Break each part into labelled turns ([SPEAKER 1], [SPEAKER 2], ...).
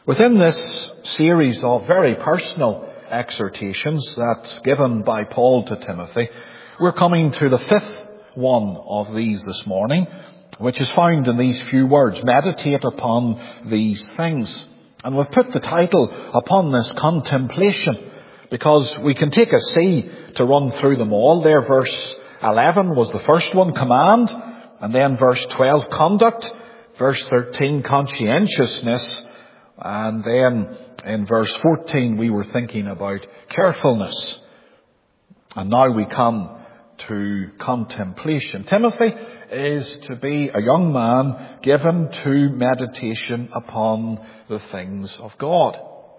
[SPEAKER 1] Within this series of very personal exhortations that's given by Paul to Timothy, we're coming to the fifth one of these this morning, which is found in these few words: meditate upon these things. And we've put the title upon this: contemplation, because we can take a C to run through them all. There, verse 11 was the first one, command, and then verse 12, conduct, verse 13, conscientiousness, and then in verse 14 we were thinking about carefulness. And now we come to contemplation. Timothy is to be a young man given to meditation upon the things of God.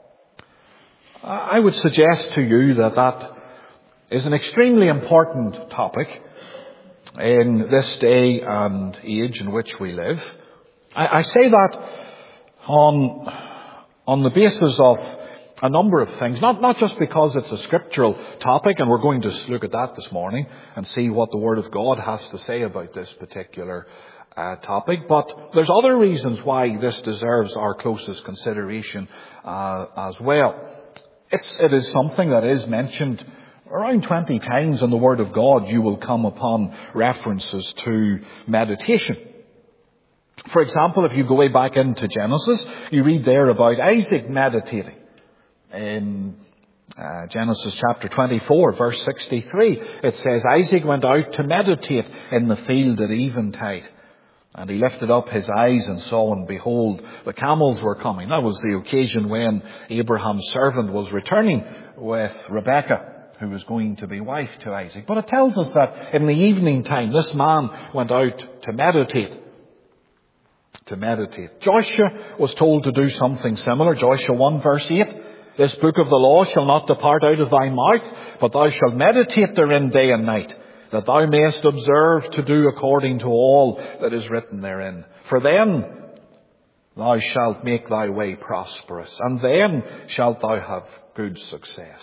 [SPEAKER 1] I would suggest to you that is an extremely important topic in this day and age in which we live. I say that on the basis of a number of things, not just because it's a scriptural topic, and we're going to look at that this morning and see what the Word of God has to say about this particular topic, but there's other reasons why this deserves our closest consideration as well. It is something that is mentioned around 20 times in the Word of God. You will come upon references to meditation. For example, if you go way back into Genesis, you read there about Isaac meditating. In Genesis chapter 24, verse 63, it says, Isaac went out to meditate in the field at eventide. And he lifted up his eyes and saw, and behold, the camels were coming. That was the occasion when Abraham's servant was returning with Rebekah, who was going to be wife to Isaac. But it tells us that in the evening time, this man went out to meditate. Joshua was told to do something similar. Joshua 1 verse 8, this book of the law shall not depart out of thy mouth, but thou shalt meditate therein day and night, that thou mayest observe to do according to all that is written therein. For then thou shalt make thy way prosperous, and then shalt thou have good success.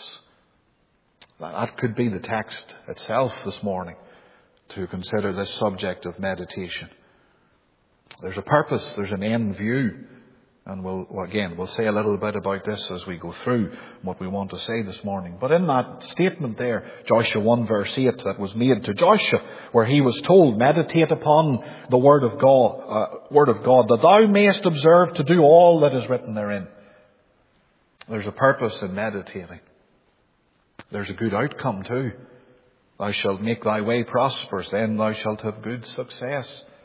[SPEAKER 1] That could be the text itself this morning to consider this subject of meditation. There's a purpose, there's an end view. And we'll say a little bit about this as we go through what we want to say this morning. But in that statement there, Joshua 1 verse 8, that was made to Joshua, where he was told, meditate upon the Word of God, that thou mayest observe to do all that is written therein. There's a purpose in meditating. There's a good outcome too. Thou shalt make thy way prosperous, then thou shalt have good success.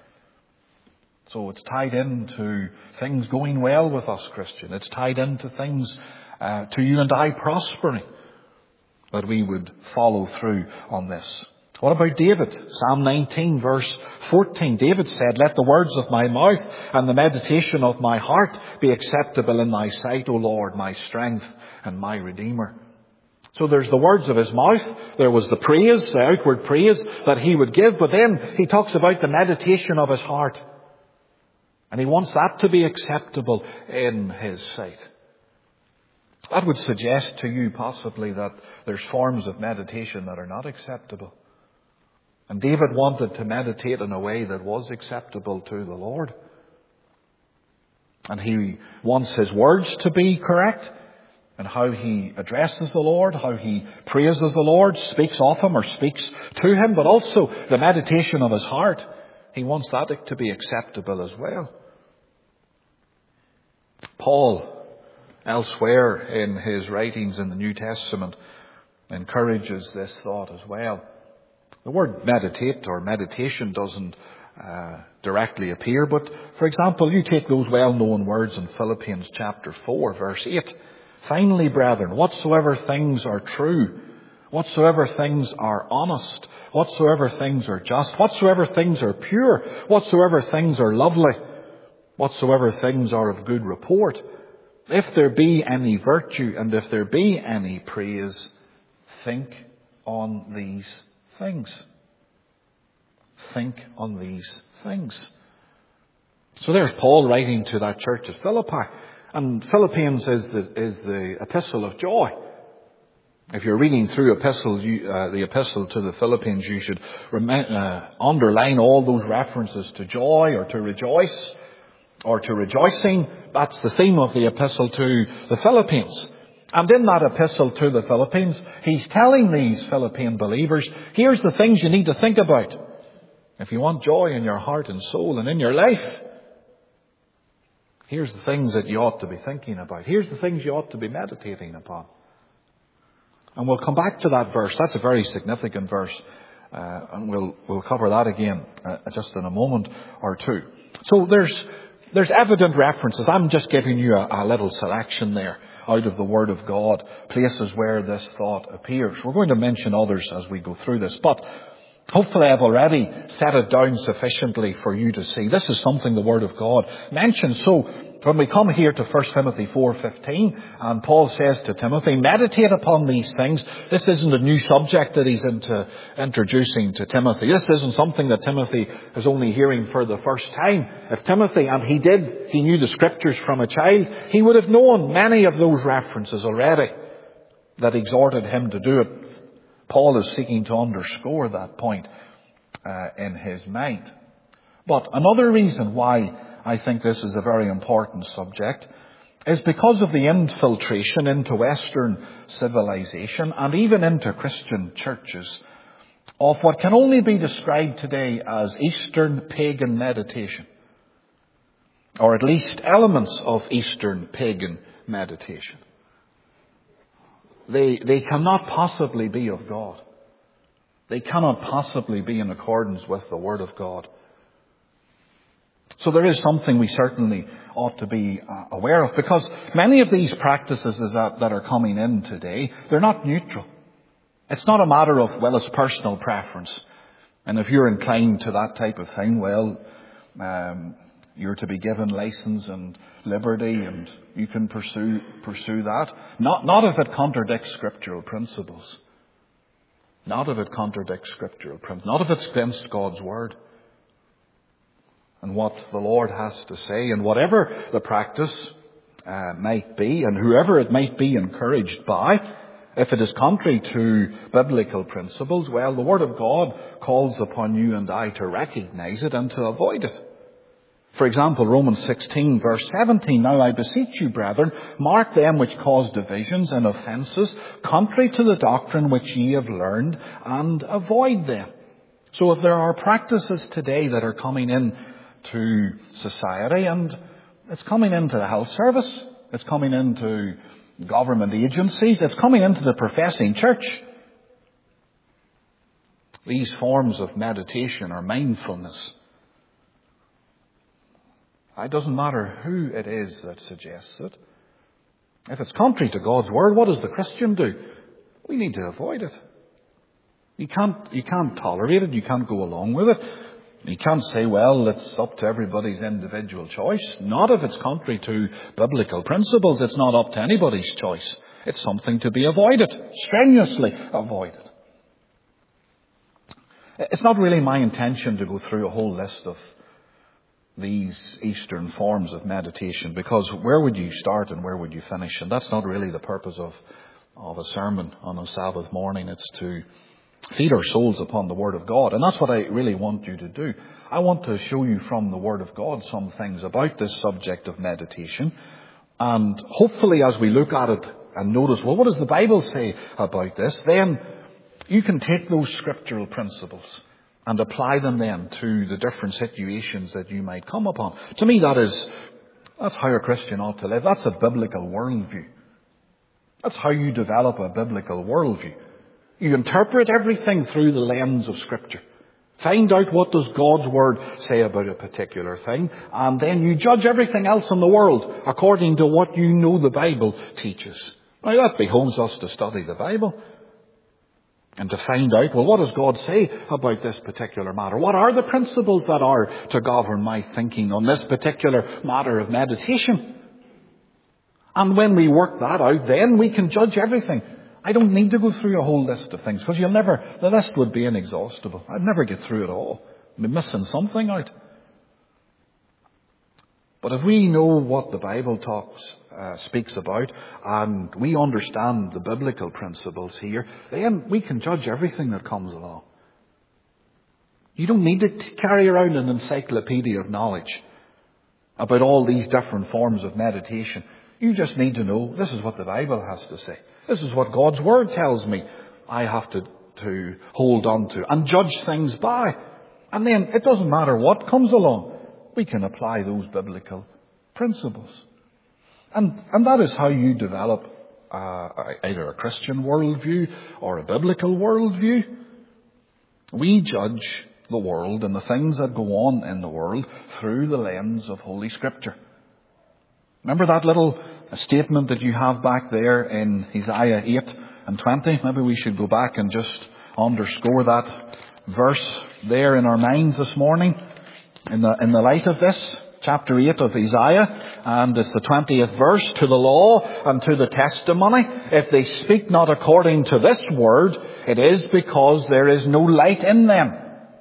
[SPEAKER 1] So it's tied into things going well with us, Christian. It's tied into things to you and I prospering, that we would follow through on this. What about David? Psalm 19 verse 14. David said, let the words of my mouth and the meditation of my heart be acceptable in thy sight, O Lord, my strength and my Redeemer. So there's the words of his mouth. There was the praise, the outward praise that he would give. But then he talks about the meditation of his heart. And he wants that to be acceptable in his sight. That would suggest to you possibly that there's forms of meditation that are not acceptable. And David wanted to meditate in a way that was acceptable to the Lord. And he wants his words to be correct, and how he addresses the Lord, how he praises the Lord, speaks of him or speaks to him, but also the meditation of his heart. He wants that to be acceptable as well. Paul, elsewhere in his writings in the New Testament, encourages this thought as well. The word meditate or meditation doesn't directly appear, but for example, you take those well-known words in Philippians chapter 4, verse 8. Finally, brethren, whatsoever things are true, whatsoever things are honest, whatsoever things are just, whatsoever things are pure, whatsoever things are lovely, whatsoever things are of good report, if there be any virtue and if there be any praise, think on these things. Think on these things. So there's Paul writing to that church at Philippi. And Philippians is the epistle of joy. If you're reading through the epistle to the Philippians, you should underline all those references to joy or to rejoice. or to rejoicing. That's the theme of the epistle to the Philippines. And in that epistle to the Philippines, he's telling these Philippine believers, here's the things you need to think about if you want joy in your heart and soul and in your life. Here's the things that you ought to be thinking about. Here's the things you ought to be meditating upon. And we'll come back to that verse. That's a very significant verse. And we'll cover that again just in a moment or two. So there's evident references. I'm just giving you a little selection there out of the Word of God, places where this thought appears. We're going to mention others as we go through this, but hopefully I've already set it down sufficiently for you to see. This is something the Word of God mentions. So when we come here to 1 Timothy 4:15, and Paul says to Timothy, meditate upon these things. This isn't a new subject that he's introducing to Timothy. This isn't something that Timothy is only hearing for the first time. If Timothy, and he knew the Scriptures from a child, he would have known many of those references already that exhorted him to do it. Paul is seeking to underscore that point in his mind. But another reason why I think this is a very important subject is because of the infiltration into Western civilization and even into Christian churches of what can only be described today as Eastern pagan meditation, or at least elements of Eastern pagan meditation. They cannot possibly be of God. They cannot possibly be in accordance with the Word of God. So there is something we certainly ought to be aware of, because many of these practices that are coming in today, they're not neutral. It's not a matter of, well, it's personal preference. And if you're inclined to that type of thing, well, you're to be given license and liberty and you can pursue that. Not if it contradicts scriptural principles. Not if it contradicts scriptural principles. Not if it's against God's Word and what the Lord has to say, and whatever the practice might be, and whoever it might be encouraged by. If it is contrary to biblical principles, well, the Word of God calls upon you and I to recognize it and to avoid it. For example, Romans 16 verse 17, now I beseech you, brethren, mark them which cause divisions and offences, contrary to the doctrine which ye have learned, and avoid them. So if there are practices today that are coming in to society, and it's coming into the health service, it's coming into government agencies, it's coming into the professing church, these forms of meditation or mindfulness, it doesn't matter who it is that suggests it. If it's contrary to God's Word, what does the Christian do? We need to avoid it. You can't tolerate it. You can't go along with it. You can't say, well, it's up to everybody's individual choice. Not if it's contrary to biblical principles. It's not up to anybody's choice. It's something to be avoided, strenuously avoided. It's not really my intention to go through a whole list of these Eastern forms of meditation, because where would you start and where would you finish? And that's not really the purpose of a sermon on a Sabbath morning. It's to feed our souls upon the Word of God. And that's what I really want you to do. I want to show you from the Word of God some things about this subject of meditation. And hopefully as we look at it and notice, well, what does the Bible say about this? Then you can take those scriptural principles and apply them then to the different situations that you might come upon. To me, that's how a Christian ought to live. That's a biblical worldview. That's how you develop a biblical worldview. You interpret everything through the lens of Scripture. Find out what does God's Word say about a particular thing, and then you judge everything else in the world according to what you know the Bible teaches. Now that behoves us to study the Bible and to find out, well, what does God say about this particular matter? What are the principles that are to govern my thinking on this particular matter of meditation? And when we work that out, then we can judge everything. I don't need to go through a whole list of things, because the list would be inexhaustible. I'd never get through it all. I'd be missing something out. But if we know what the Bible speaks about, and we understand the biblical principles here, then we can judge everything that comes along. You don't need to carry around an encyclopedia of knowledge about all these different forms of meditation. You just need to know this is what the Bible has to say. This is what God's Word tells me I have to hold on to and judge things by. And then it doesn't matter what comes along. We can apply those biblical principles. And that is how you develop either a Christian worldview or a biblical worldview. We judge the world and the things that go on in the world through the lens of Holy Scripture. Remember that little statement that you have back there in Isaiah 8:20? Maybe we should go back and just underscore that verse there in our minds this morning in the light of this. Chapter 8 of Isaiah, and it's the 20th verse. To the law and to the testimony, if they speak not according to this word, it is because there is no light in them.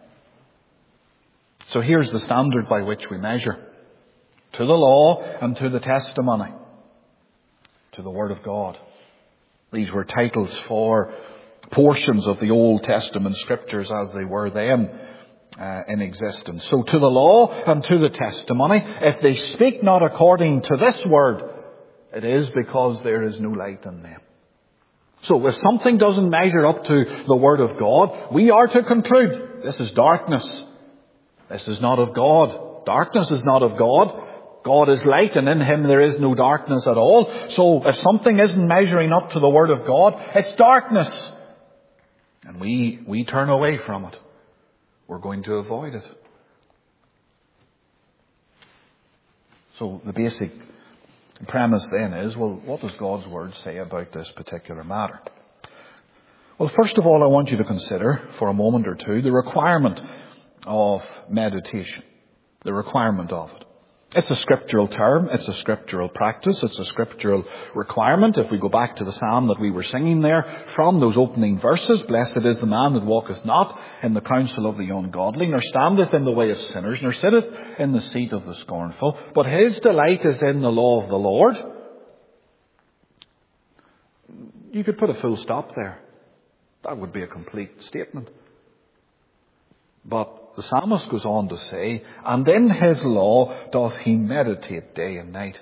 [SPEAKER 1] So here's the standard by which we measure. To the law and to the testimony. To the Word of God. These were titles for portions of the Old Testament Scriptures as they were then in existence. So to the law and to the testimony, if they speak not according to this word, it is because there is no light in them. So if something doesn't measure up to the Word of God, we are to conclude this is darkness. This is not of God. Darkness is not of God. God is light, and in Him there is no darkness at all. So if something isn't measuring up to the Word of God, it's darkness. And we turn away from it. We're going to avoid it. So the basic premise then is, well, what does God's Word say about this particular matter? Well, first of all, I want you to consider for a moment or two the requirement of meditation. The requirement of it. It's a scriptural term. It's a scriptural practice. It's a scriptural requirement. If we go back to the psalm that we were singing there, from those opening verses, blessed is the man that walketh not in the counsel of the ungodly, nor standeth in the way of sinners, nor sitteth in the seat of the scornful, but his delight is in the law of the Lord. You could put a full stop there. That would be a complete statement. But the psalmist goes on to say, and in his law doth he meditate day and night.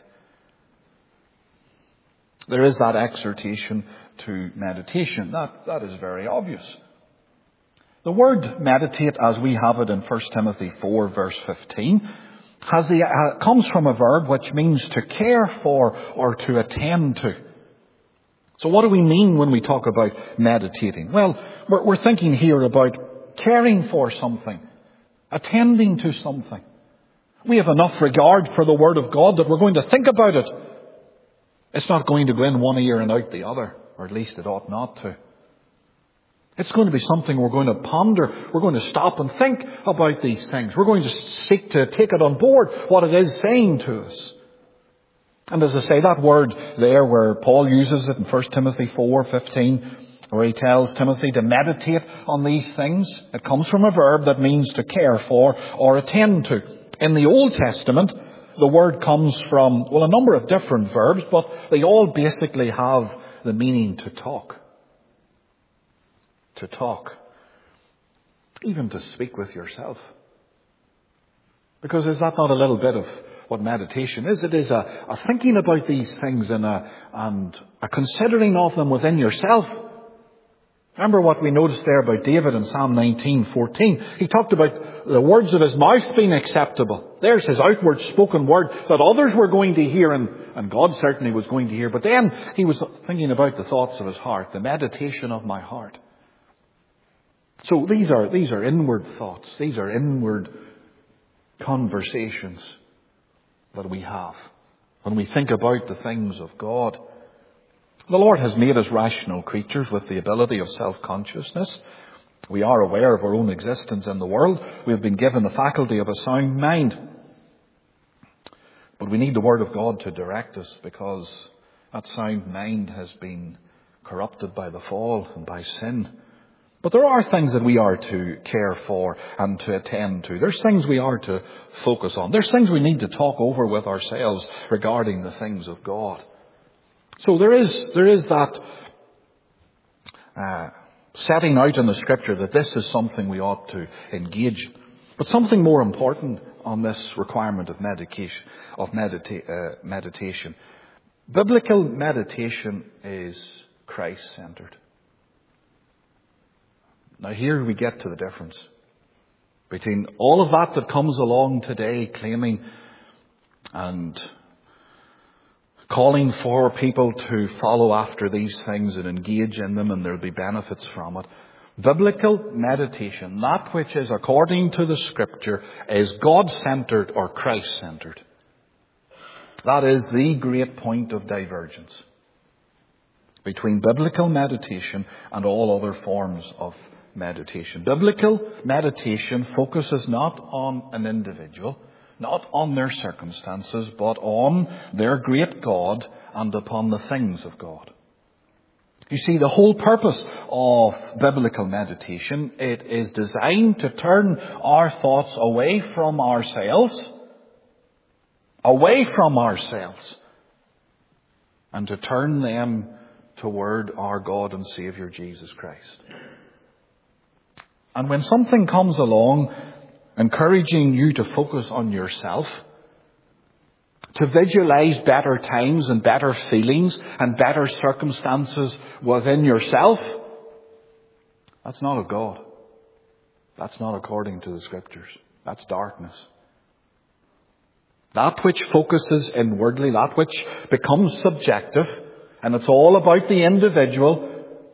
[SPEAKER 1] There is that exhortation to meditation. That is very obvious. The word meditate, as we have it in 1 Timothy 4 verse 15, comes from a verb which means to care for or to attend to. So what do we mean when we talk about meditating? Well, we're thinking here about caring for something. Attending to something. We have enough regard for the Word of God that we're going to think about it. It's not going to go in one ear and out the other, or at least it ought not to. It's going to be something we're going to ponder. We're going to stop and think about these things. We're going to seek to take it on board, what it is saying to us. And as I say, that word there where Paul uses it in 1 Timothy 4:15, where he tells Timothy to meditate on these things. It comes from a verb that means to care for or attend to. In the Old Testament, the word comes from, a number of different verbs, but they all basically have the meaning to talk. To talk. Even to speak with yourself. Because is that not a little bit of what meditation is? It is a thinking about these things and a considering of them within yourself. Remember what we noticed there about David in Psalm 19:14. He talked about the words of his mouth being acceptable. There's his outward spoken word that others were going to hear, and God certainly was going to hear. But then he was thinking about the thoughts of his heart, the meditation of my heart. So these are inward thoughts. These are inward conversations that we have when we think about the things of God. The Lord has made us rational creatures with the ability of self-consciousness. We are aware of our own existence in the world. We have been given the faculty of a sound mind. But we need the Word of God to direct us, because that sound mind has been corrupted by the fall and by sin. But there are things that we are to care for and to attend to. There's things we are to focus on. There's things we need to talk over with ourselves regarding the things of God. So there is that setting out in the Scripture that this is something we ought to engage in. But something more important on this requirement of meditation. Biblical meditation is Christ-centered. Now here we get to the difference between all of that comes along today claiming and calling for people to follow after these things and engage in them, and there'll be benefits from it. Biblical meditation, that which is according to the Scripture, is God-centered or Christ-centered. That is the great point of divergence between biblical meditation and all other forms of meditation. Biblical meditation focuses not on an individual, not on their circumstances, but on their great God and upon the things of God. You see, the whole purpose of biblical meditation, it is designed to turn our thoughts away from ourselves, and to turn them toward our God and Saviour Jesus Christ. And when something comes along encouraging you to focus on yourself, to visualize better times and better feelings and better circumstances within yourself, that's not of God. That's not according to the Scriptures. That's darkness. That which focuses inwardly, that which becomes subjective, and it's all about the individual,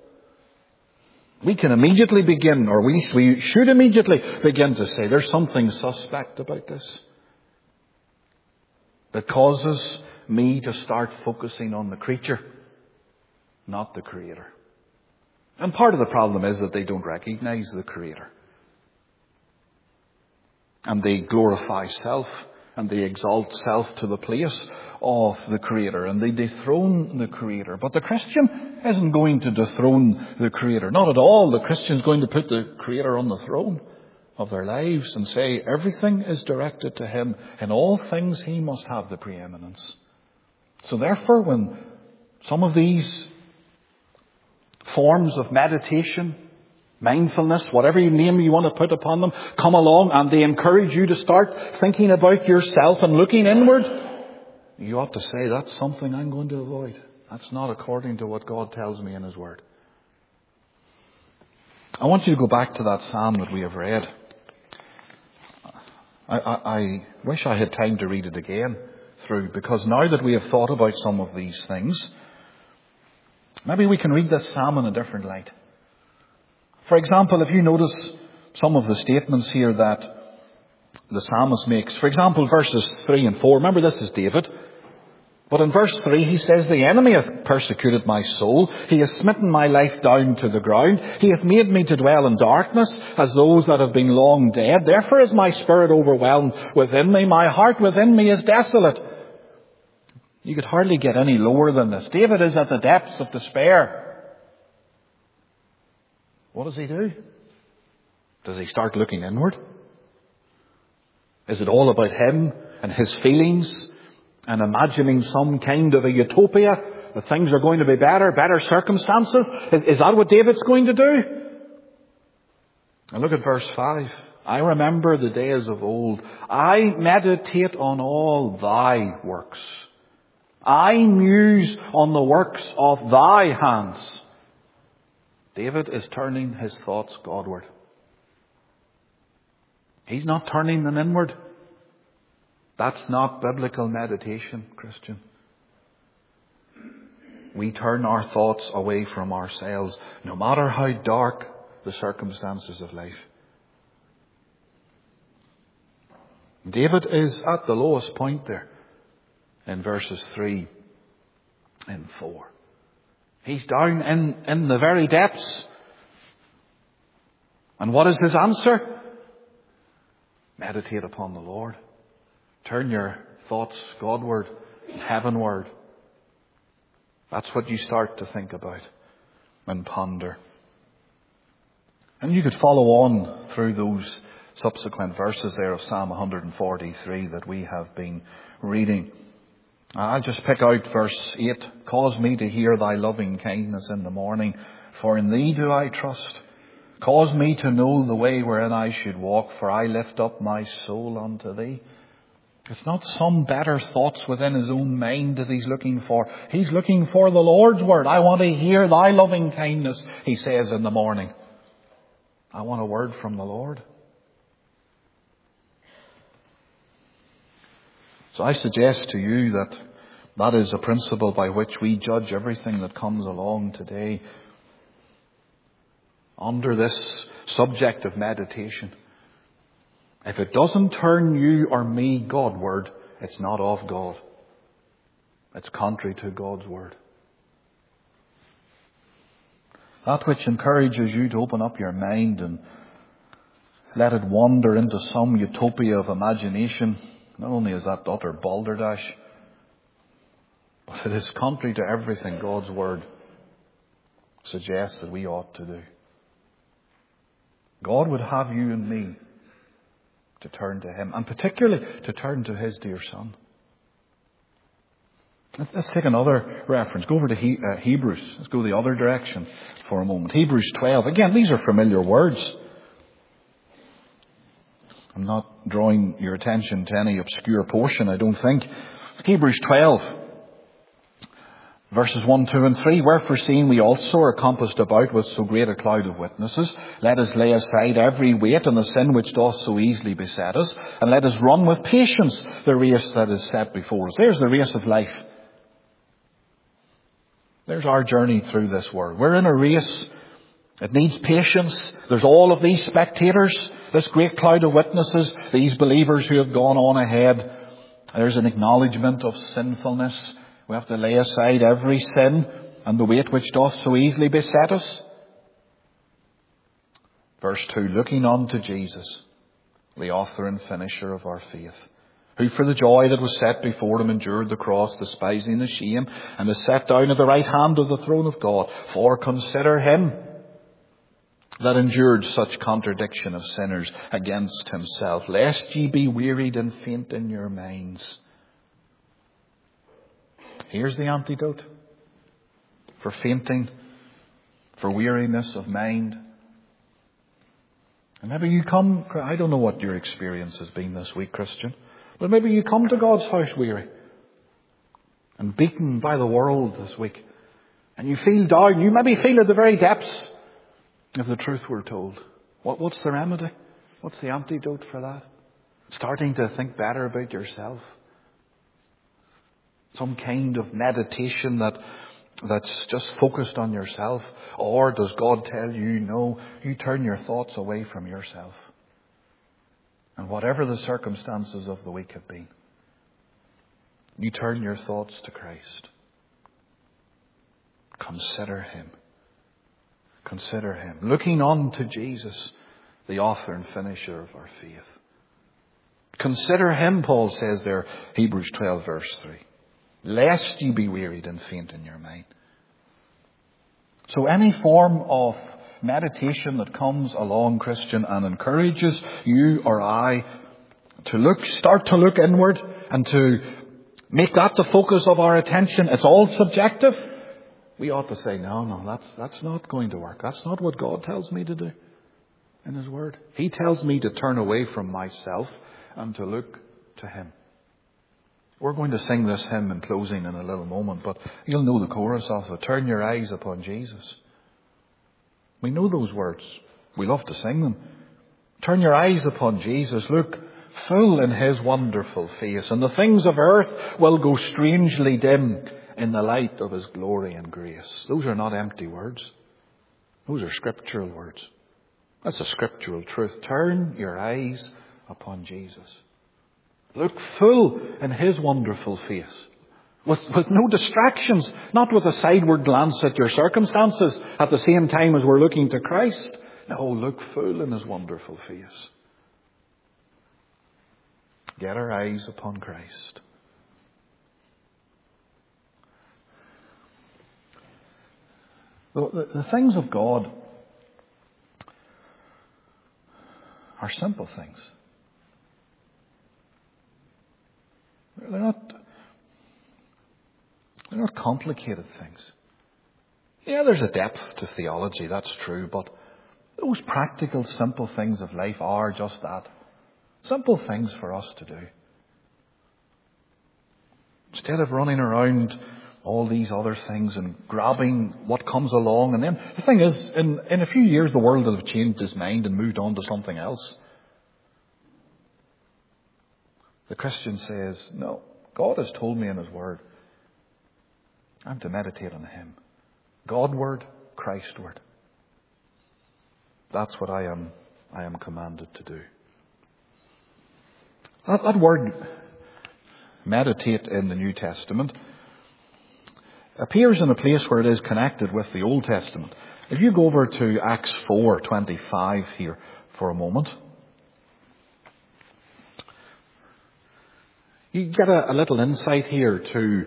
[SPEAKER 1] we can immediately begin, or we should immediately begin to say there's something suspect about this that causes me to start focusing on the creature, not the Creator. And part of the problem is that they don't recognize the Creator. And they glorify self, and they exalt self to the place of the Creator, and they dethrone the Creator. But the Christian isn't going to dethrone the Creator. Not at all. The Christian's going to put the Creator on the throne of their lives and say everything is directed to Him. In all things He must have the preeminence. So therefore, when some of these forms of meditation, mindfulness, whatever name you want to put upon them, come along and they encourage you to start thinking about yourself and looking inward, you ought to say, that's something I'm going to avoid. That's not according to what God tells me in His Word. I want you to go back to that psalm that we have read. I wish I had time to read it again through, because now that we have thought about some of these things, maybe we can read this psalm in a different light. For example, if you notice some of the statements here that the psalmist makes, for example, verses 3 and 4, remember this is David. But in verse 3 he says, the enemy hath persecuted my soul. He has smitten my life down to the ground. He hath made me to dwell in darkness as those that have been long dead. Therefore is my spirit overwhelmed within me. My heart within me is desolate. You could hardly get any lower than this. David is at the depths of despair. What does he do? Does he start looking inward? Is it all about him and his feelings and imagining some kind of a utopia, that things are going to be better circumstances? Is that what David's going to do? And look at verse 5. I remember the days of old. I meditate on all thy works. I muse on the works of thy hands. David is turning his thoughts Godward. He's not turning them inward. That's not biblical meditation, Christian. We turn our thoughts away from ourselves, no matter how dark the circumstances of life. David is at the lowest point there in verses 3 and 4. He's down in the very depths. And what is his answer? Meditate upon the Lord. Turn your thoughts Godward and heavenward. That's what you start to think about and ponder. And you could follow on through those subsequent verses there of Psalm 143 that we have been reading. I'll just pick out verse 8. Cause me to hear thy loving kindness in the morning, for in thee do I trust. Cause me to know the way wherein I should walk, for I lift up my soul unto thee. It's not some better thoughts within his own mind that he's looking for. He's looking for the Lord's word. I want to hear thy loving kindness, he says in the morning. I want a word from the Lord. So I suggest to you that that is a principle by which we judge everything that comes along today under this subject of meditation. If it doesn't turn you or me Godward, it's not of God. It's contrary to God's word. That which encourages you to open up your mind and let it wander into some utopia of imagination, not only is that utter balderdash, but it is contrary to everything God's word suggests that we ought to do. God would have you and me to turn to him, and particularly to turn to his dear Son. Let's take another reference. Go over to Hebrews. Let's go the other direction for a moment. Hebrews 12. Again, these are familiar words. I'm not drawing your attention to any obscure portion, I don't think. Hebrews 12. Verses 1, 2 and 3, wherefore seeing we also are compassed about with so great a cloud of witnesses, let us lay aside every weight and the sin which doth so easily beset us, and let us run with patience the race that is set before us. There's the race of life. There's our journey through this world. We're in a race. It needs patience. There's all of these spectators, this great cloud of witnesses, these believers who have gone on ahead. There's an acknowledgement of sinfulness. We have to lay aside every sin and the weight which doth so easily beset us. Verse 2, looking unto Jesus, the author and finisher of our faith, who for the joy that was set before him endured the cross, despising the shame, and is set down at the right hand of the throne of God. For consider him that endured such contradiction of sinners against himself, lest ye be wearied and faint in your minds. Here's the antidote for fainting, for weariness of mind. And maybe you come, I don't know what your experience has been this week, Christian, but maybe you come to God's house weary and beaten by the world this week. And you feel down. You maybe feel at the very depths of the truth we're told. What's the remedy? What's the antidote for that? Starting to think better about yourself. Some kind of meditation that's just focused on yourself? Or does God tell you, no, you turn your thoughts away from yourself? And whatever the circumstances of the week have been, you turn your thoughts to Christ. Consider him. Consider him. Looking on to Jesus, the author and finisher of our faith. Consider him, Paul says there, Hebrews 12 verse 3. Lest ye be wearied and faint in your mind. So any form of meditation that comes along, Christian, and encourages you or I to start to look inward and to make that the focus of our attention, it's all subjective. We ought to say, no, that's not going to work. That's not what God tells me to do in his word. He tells me to turn away from myself and to look to him. We're going to sing this hymn in closing in a little moment, but you'll know the chorus of it. Turn your eyes upon Jesus. We know those words. We love to sing them. Turn your eyes upon Jesus. Look full in his wonderful face, and the things of earth will go strangely dim in the light of his glory and grace. Those are not empty words. Those are scriptural words. That's a scriptural truth. Turn your eyes upon Jesus. Look full in his wonderful face. With no distractions. Not with a sideward glance at your circumstances at the same time as we're looking to Christ. No, look full in his wonderful face. Get our eyes upon Christ. The things of God are simple things. They're not complicated things. Yeah, there's a depth to theology, that's true, but Those practical, simple things of life are just that. Simple things for us to do. Instead of running around all these other things and grabbing what comes along. And then the thing is, in a few years, the world will have changed its mind and moved on to something else. The Christian says, no, God has told me in His Word, I'm to meditate on Him. God-word, Christ-word. That's what I am commanded to do. That word, meditate, in the New Testament appears in a place where it is connected with the Old Testament. If you go over to Acts 4:25 here for a moment, you get a little insight here to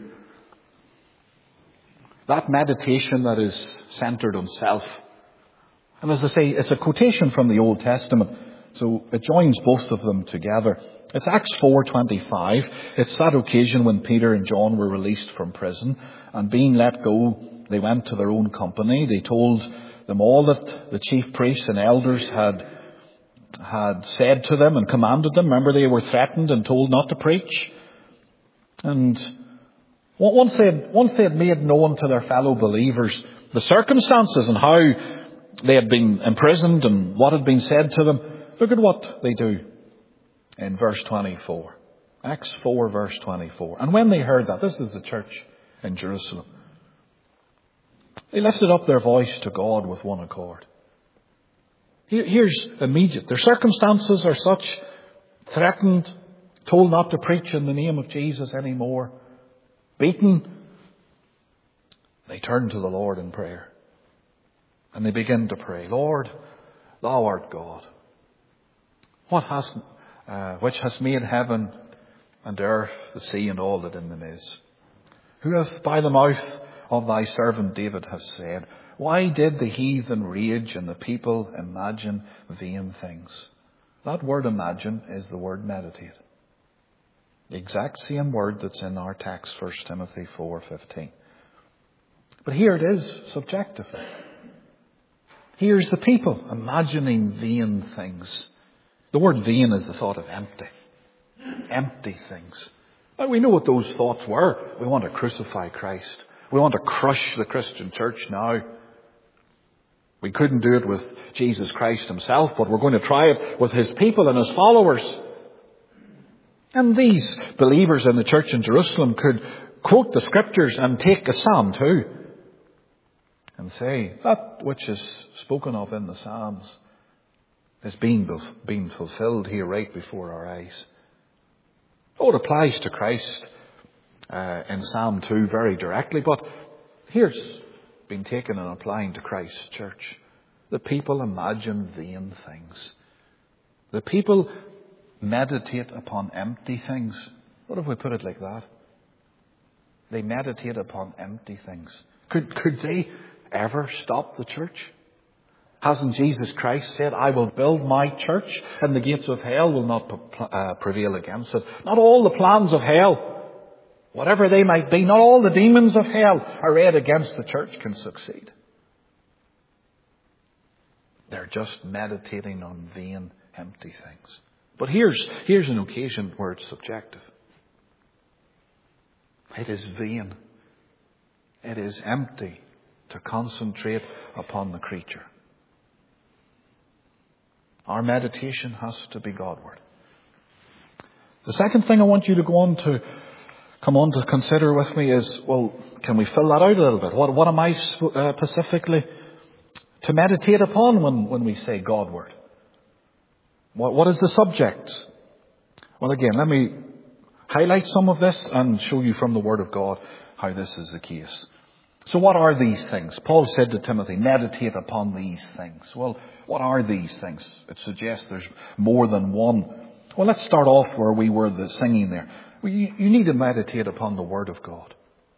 [SPEAKER 1] that meditation that is centered on self. And as I say, it's a quotation from the Old Testament, so it joins both of them together. It's Acts 4:25. It's that occasion when Peter and John were released from prison, and being let go, they went to their own company. They told them all that the chief priests and elders had said to them and commanded them. Remember, they were threatened and told not to preach. And once they had made known to their fellow believers the circumstances and how they had been imprisoned and what had been said to them, look at what they do in verse 24. Acts 4 verse 24. And when they heard that, this is the church in Jerusalem, they lifted up their voice to God with one accord. Here's immediate. Their circumstances are such, threatened, told not to preach in the name of Jesus anymore, beaten. They turn to the Lord in prayer. And they begin to pray, Lord, Thou art God, which hast made heaven and earth, the sea, and all that in them is. Who hath by the mouth of Thy servant David has said, why did the heathen rage and the people imagine vain things? That word imagine is the word meditate. The exact same word that's in our text, 1 Timothy 4:15. But here it is subjectively. Here's the people imagining vain things. The word vain is the thought of empty. Empty things. Now, we know what those thoughts were. We want to crucify Christ. We want to crush the Christian church now. We couldn't do it with Jesus Christ Himself, but we're going to try it with His people and His followers. And these believers in the church in Jerusalem could quote the Scriptures and take a psalm too and say, that which is spoken of in the Psalms is being fulfilled here right before our eyes. Oh, it applies to Christ in Psalm 2 very directly, but here's been taken and applying to Christ's church. The people imagine vain things. The people meditate upon empty things. What if we put it like that? They meditate upon empty things. Could they ever stop the church? Hasn't Jesus Christ said, I will build my church and the gates of hell will not prevail against it? Not all the plans of hell, whatever they might be, not all the demons of hell arrayed against the church can succeed. They're just meditating on vain, empty things. But here's an occasion where it's subjective. It is vain. It is empty to concentrate upon the creature. Our meditation has to be Godward. The second thing I want you to come on to consider with me is, well, can we fill that out a little bit? What am I specifically to meditate upon when we say Godward? What is the subject? Well, again, let me highlight some of this and show you from the Word of God how this is the case. So what are these things? Paul said to Timothy, meditate upon these things. Well, what are these things? It suggests there's more than one. Well, let's start off where we were singing there. Well, you need to meditate upon the Word of God.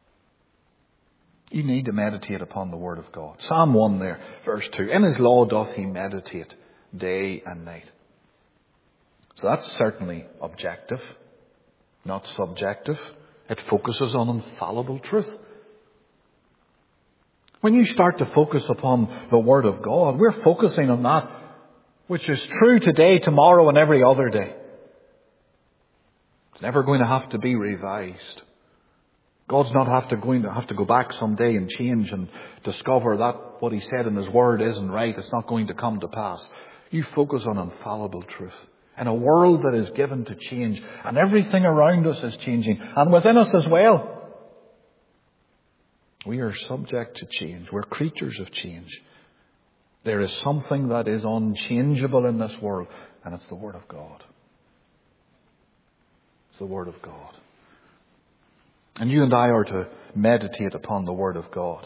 [SPEAKER 1] You need to meditate upon the Word of God. Psalm 1 there, verse 2. In His law doth he meditate day and night. So that's certainly objective, not subjective. It focuses on infallible truth. When you start to focus upon the Word of God, we're focusing on that which is true today, tomorrow, and every other day. It's never going to have to be revised. God's not going to have to go back someday and change and discover that what He said in His Word isn't right. It's not going to come to pass. You focus on infallible truth. In a world that is given to change, and everything around us is changing, and within us as well. We are subject to change. We're creatures of change. There is something that is unchangeable in this world, and it's the Word of God. It's the Word of God. And you and I are to meditate upon the Word of God.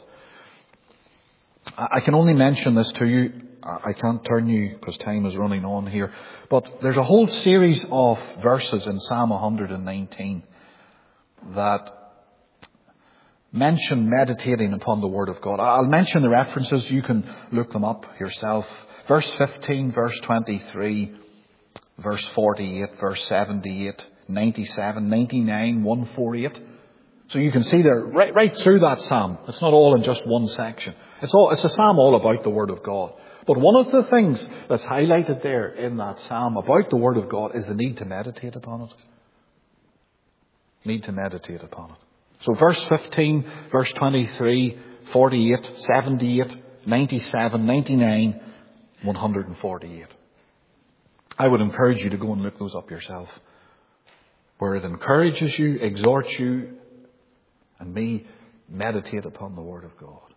[SPEAKER 1] I can only mention this to you. I can't turn you because time is running on here. But there's a whole series of verses in Psalm 119 that mention meditating upon the Word of God. I'll mention the references. You can look them up yourself. Verse 15, verse 23, verse 48, verse 78, 97, 99, 148. So you can see there, right through that psalm. It's not all in just one section. It's a psalm all about the Word of God. But one of the things that's highlighted there in that psalm about the Word of God is the need to meditate upon it. Need to meditate upon it. So verse 15, verse 23, 48, 78, 97, 99, 148. I would encourage you to go and look those up yourself. Where it encourages you, exhorts you, and me, meditate upon the Word of God.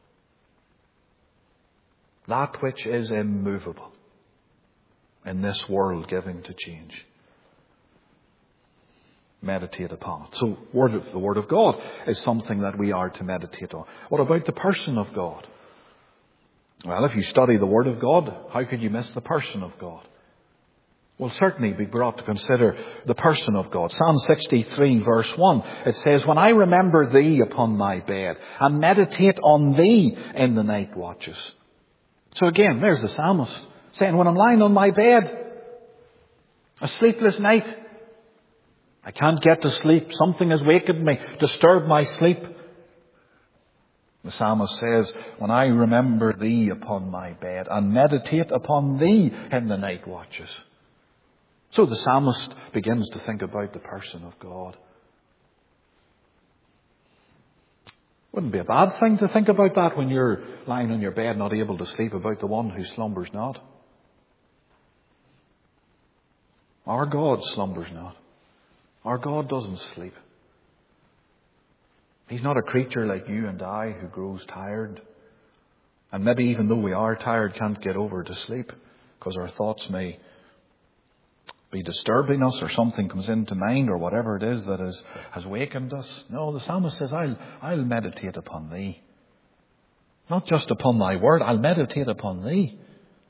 [SPEAKER 1] That which is immovable in this world given to change. Meditate upon it. So the Word of God is something that we are to meditate on. What about the person of God? Well, if you study the Word of God, how could you miss the person of God? Will certainly be brought to consider the person of God. Psalm 63 verse 1, it says, "When I remember Thee upon my bed, and meditate on Thee in the night watches." So again, there's the psalmist saying, when I'm lying on my bed, a sleepless night, I can't get to sleep, something has wakened me, disturbed my sleep. The psalmist says, when I remember Thee upon my bed, and meditate upon Thee in the night watches. So the psalmist begins to think about the person of God. Wouldn't be a bad thing to think about that when you're lying on your bed not able to sleep, about the one who slumbers not. Our God slumbers not. Our God doesn't sleep. He's not a creature like you and I who grows tired. And maybe even though we are tired, can't get over to sleep because our thoughts may be disturbing us, or something comes into mind, or whatever it is that has wakened us. No, the psalmist says, I'll meditate upon Thee. Not just upon Thy Word, I'll meditate upon Thee.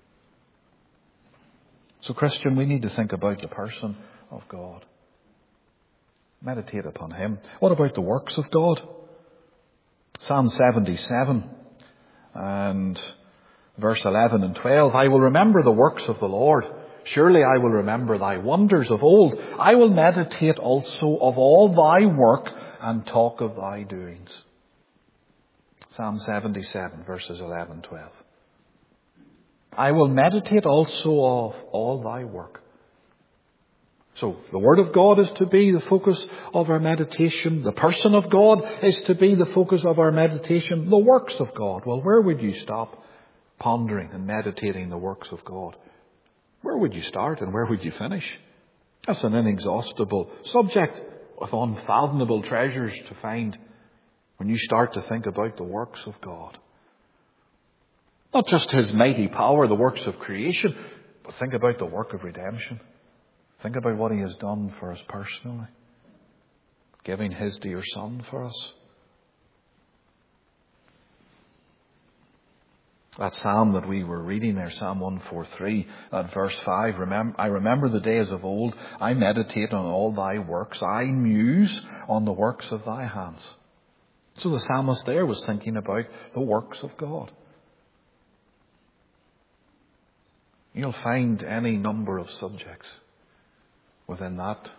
[SPEAKER 1] So Christian, we need to think about the person of God. Meditate upon Him. What about the works of God? Psalm 77 and verse 11 and 12. "I will remember the works of the Lord. Surely I will remember Thy wonders of old. I will meditate also of all Thy work and talk of Thy doings." Psalm 77, verses 11 and 12. "I will meditate also of all Thy work." So the Word of God is to be the focus of our meditation. The person of God is to be the focus of our meditation. The works of God. Well, where would you stop pondering and meditating the works of God? Where would you start and where would you finish? That's an inexhaustible subject with unfathomable treasures to find when you start to think about the works of God. Not just His mighty power, the works of creation, but think about the work of redemption. Think about what He has done for us personally, giving His dear Son for us. That psalm that we were reading there, Psalm 143, at verse 5, I remember the days of old. I meditate on all Thy works. I muse on the works of Thy hands. So the psalmist there was thinking about the works of God. You'll find any number of subjects within that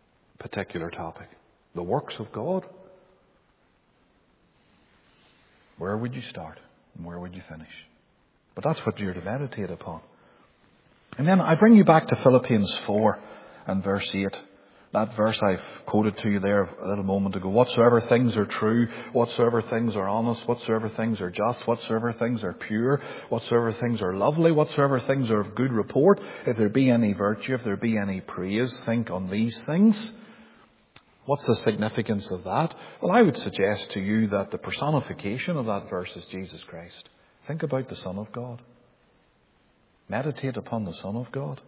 [SPEAKER 1] particular topic. The works of God. Where would you start? And where would you finish? But that's what you're to meditate upon. And then I bring you back to Philippians 4 and verse 8. That verse I've quoted to you there a little moment ago. Whatsoever things are true, whatsoever things are honest, whatsoever things are just, whatsoever things are pure, whatsoever things are lovely, whatsoever things are of good report, if there be any virtue, if there be any praise, think on these things. What's the significance of that? Well, I would suggest to you that the personification of that verse is Jesus Christ. Think about the Son of God. Meditate upon the Son of God.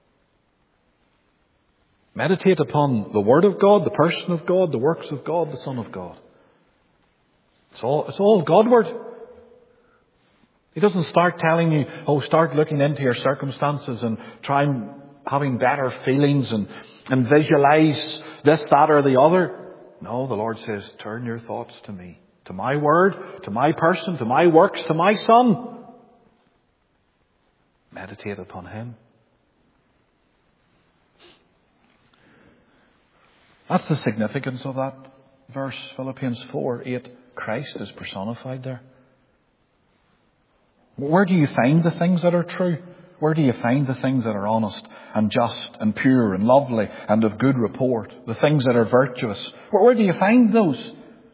[SPEAKER 1] Meditate upon the Word of God, the person of God, the works of God, the Son of God. It's all Godward. He doesn't start telling you, start looking into your circumstances and try having better feelings and visualize this, that, or the other. No, the Lord says, turn your thoughts to me, to my Word, to my person, to my works, to my Son. Meditate upon Him. That's the significance of that verse, Philippians 4:8. Christ is personified there. Where do you find the things that are true? Where do you find the things that are honest and just and pure and lovely and of good report? The things that are virtuous. Where do you find those?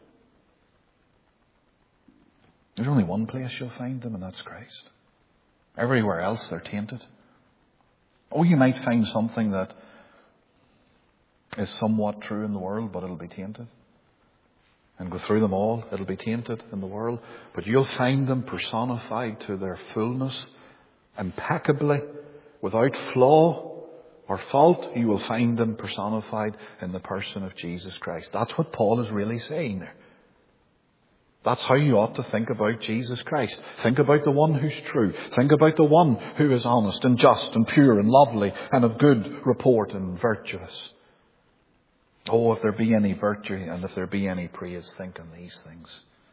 [SPEAKER 1] There's only one place you'll find them, and that's Christ. Everywhere else they're tainted. You might find something that is somewhat true in the world, but it'll be tainted. And go through them all, it'll be tainted in the world. But you'll find them personified to their fullness, impeccably, without flaw or fault. You will find them personified in the person of Jesus Christ. That's what Paul is really saying there. That's how you ought to think about Jesus Christ. Think about the one who's true. Think about the one who is honest and just and pure and lovely and of good report and virtuous. If there be any virtue and if there be any praise, think on these things.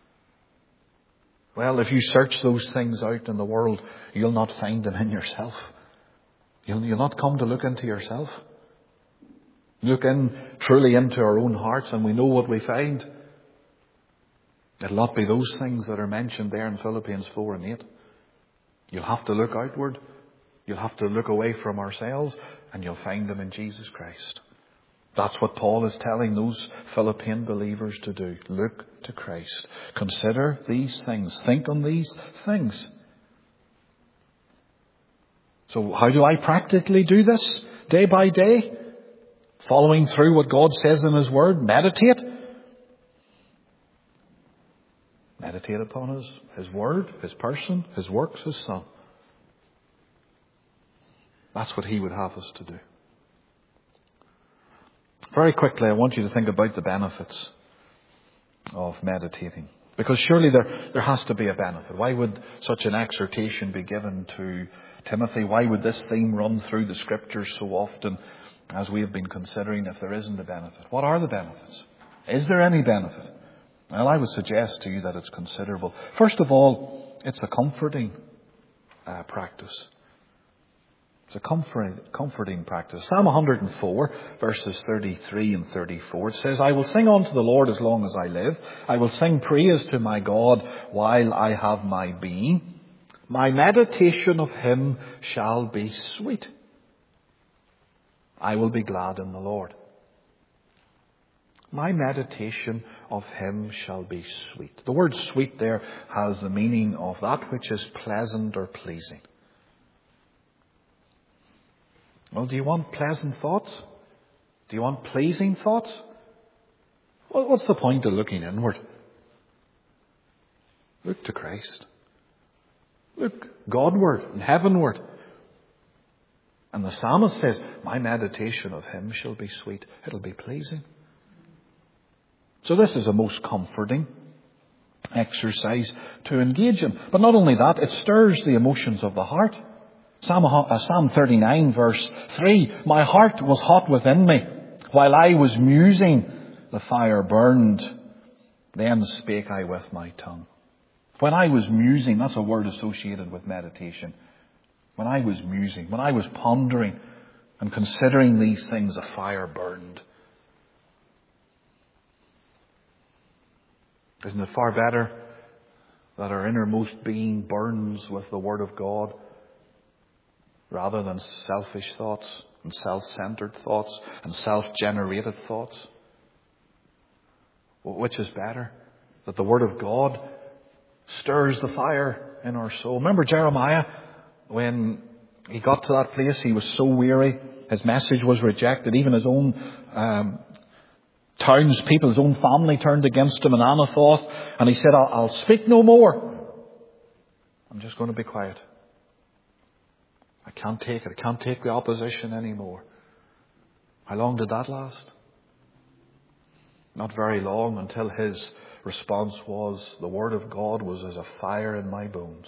[SPEAKER 1] Well, if you search those things out in the world, you'll not find them in yourself. You'll not come to look into yourself. Look truly into our own hearts, and we know what we find. It'll not be those things that are mentioned there in Philippians 4 and 8. You'll have to look outward. You'll have to look away from ourselves, and you'll find them in Jesus Christ. That's what Paul is telling those Philippian believers to do. Look to Christ. Consider these things. Think on these things. So how do I practically do this? Day by day? Following through what God says in His Word? Meditate. Meditate upon His Word, His person, His works, His Son. That's what He would have us to do. Very quickly, I want you to think about the benefits of meditating. Because surely there has to be a benefit. Why would such an exhortation be given to Timothy? Why would this theme run through the Scriptures so often as we have been considering if there isn't a benefit? What are the benefits? Is there any benefit? Well, I would suggest to you that it's considerable. First of all, it's a comforting practice. It's a comforting practice. Psalm 104, verses 33 and 34, it says, I will sing unto the Lord as long as I live. I will sing praise to my God while I have my being. My meditation of Him shall be sweet. I will be glad in the Lord. My meditation of Him shall be sweet. The word sweet there has the meaning of that which is pleasant or pleasing. Well, do you want pleasant thoughts? Do you want pleasing thoughts? Well, what's the point of looking inward? Look to Christ. Look Godward and heavenward. And the psalmist says, my meditation of Him shall be sweet. It'll be pleasing. So this is a most comforting exercise to engage in. But not only that, it stirs the emotions of the heart. Psalm 39 verse 3, my heart was hot within me. While I was musing, the fire burned. Then spake I with my tongue. When I was musing, that's a word associated with meditation. When I was musing, when I was pondering and considering these things, the fire burned. Isn't it far better that our innermost being burns with the Word of God, rather than selfish thoughts and self-centered thoughts and self-generated thoughts? Which is better? That the Word of God stirs the fire in our soul. Remember Jeremiah, when he got to that place, he was so weary. His message was rejected. Even his own townspeople, his own family turned against him in Anathoth. And he said, I'll speak no more. I'm just going to be quiet. I can't take it. I can't take the opposition anymore. How long did that last? Not very long, until his response was, the Word of God was as a fire in my bones.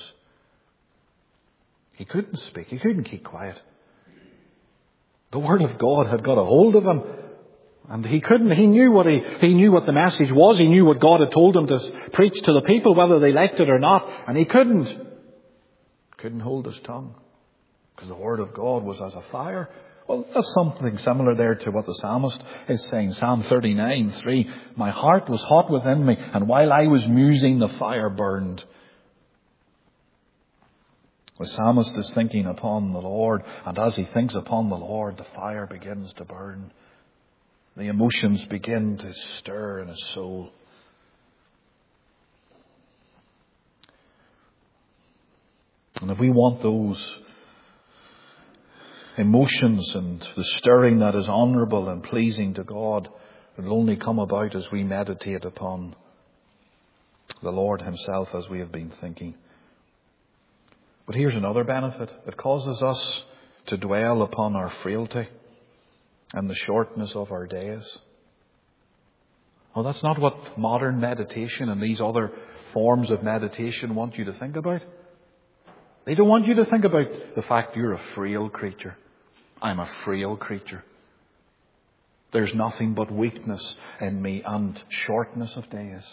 [SPEAKER 1] He couldn't speak. He couldn't keep quiet. The Word of God had got a hold of him. And he couldn't. He knew what the message was. He knew what God had told him to preach to the people, whether they liked it or not. And he couldn't hold his tongue, because the Word of God was as a fire. Well, that's something similar there to what the psalmist is saying. Psalm 39:3. My heart was hot within me, and while I was musing, the fire burned. The psalmist is thinking upon the Lord, and as he thinks upon the Lord, the fire begins to burn. The emotions begin to stir in his soul. And if we want those emotions and the stirring that is honourable and pleasing to God, it will only come about as we meditate upon the Lord Himself, as we have been thinking. But here's another benefit. It causes us to dwell upon our frailty and the shortness of our days. Well, that's not what modern meditation and these other forms of meditation want you to think about. They don't want you to think about the fact you're a frail creature. I'm a frail creature. There's nothing but weakness in me and shortness of days.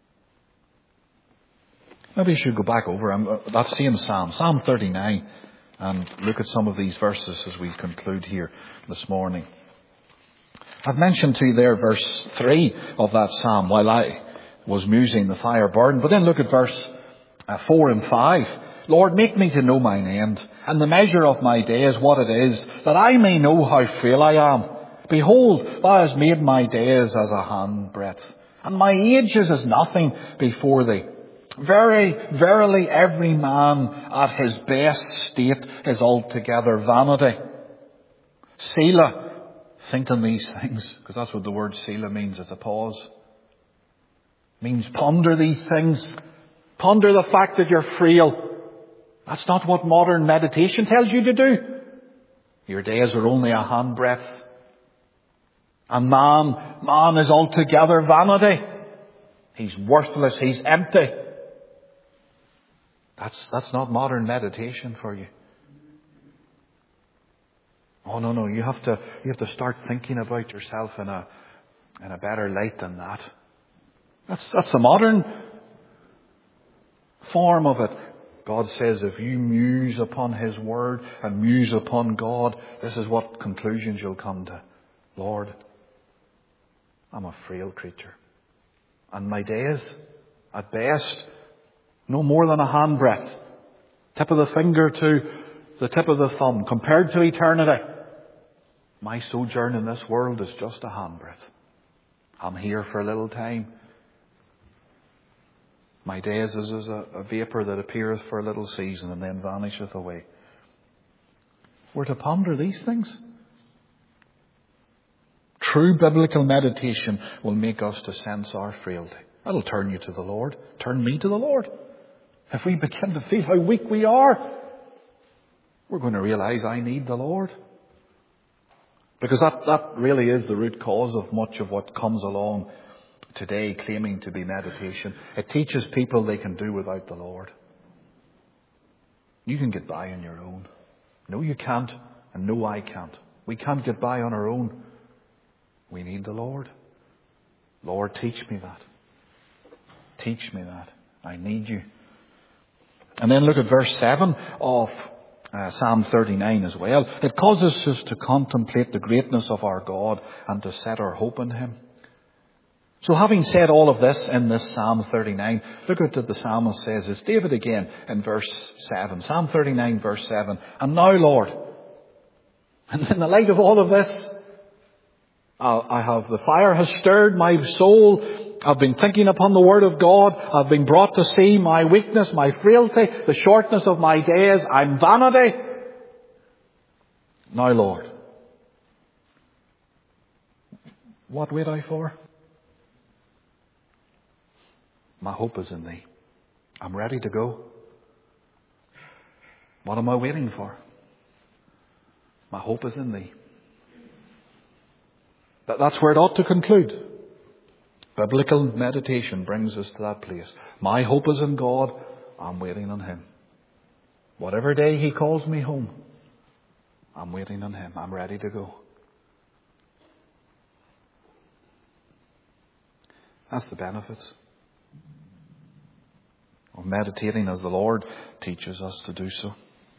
[SPEAKER 1] Maybe you should go back over that same Psalm, Psalm 39, and look at some of these verses as we conclude here this morning. I've mentioned to you there verse 3 of that Psalm, while I was musing, the fire burned. But then look at verse 4 and 5. Lord, make me to know mine end, and the measure of my days what it is, that I may know how frail I am. Behold, thou hast made my days as a handbreadth, and my age is as nothing before thee. Verily, every man at his best state is altogether vanity. Selah. Think on these things, because that's what the word Selah means. It's a pause. It means ponder these things. Ponder the fact that you're frail. That's not what modern meditation tells you to do. Your days are only a handbreadth. And man is altogether vanity. He's worthless. He's empty. That's not modern meditation for you. Oh, no. You have to start thinking about yourself in a better light than that. That's the modern form of it. God says if you muse upon His Word and muse upon God, this is what conclusions you'll come to. Lord, I'm a frail creature. And my days, at best, no more than a handbreadth. Tip of the finger to the tip of the thumb. Compared to eternity, my sojourn in this world is just a handbreadth. I'm here for a little time. My days is as a vapour that appeareth for a little season and then vanisheth away. We're to ponder these things. True biblical meditation will make us to sense our frailty. That'll turn you to the Lord. Turn me to the Lord. If we begin to feel how weak we are, we're going to realise I need the Lord. Because that really is the root cause of much of what comes along today claiming to be meditation. It teaches people they can do without the Lord. You can get by on your own. No, you can't. And no, I can't. We can't get by on our own. We need the Lord. Lord, teach me that. Teach me that. I need you. And then look at verse 7 of Psalm 39 as well. It causes us to contemplate the greatness of our God and to set our hope in Him. So having said all of this in this Psalm 39, look at what the psalmist says. It's David again in verse 7. Psalm 39 verse 7. And now, Lord, and in the light of all of this, the fire has stirred my soul. I've been thinking upon the Word of God. I've been brought to see my weakness, my frailty, the shortness of my days. I'm vanity. Now, Lord, what wait I for? My hope is in Thee. I'm ready to go. What am I waiting for? My hope is in Thee. That's where it ought to conclude. Biblical meditation brings us to that place. My hope is in God. I'm waiting on Him. Whatever day He calls me home, I'm waiting on Him. I'm ready to go. That's the benefits of meditating as the Lord teaches us to do so.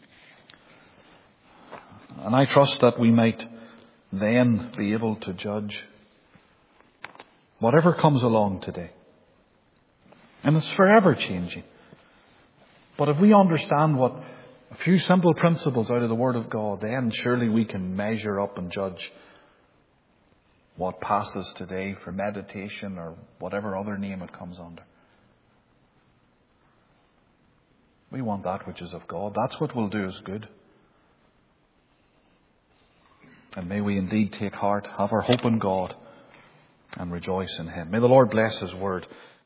[SPEAKER 1] And I trust that we might then be able to judge whatever comes along today. And it's forever changing. But if we understand what a few simple principles out of the Word of God, then surely we can measure up and judge what passes today for meditation or whatever other name it comes under. We want that which is of God. That's what will do us good. And may we indeed take heart, have our hope in God, and rejoice in Him. May the Lord bless His Word.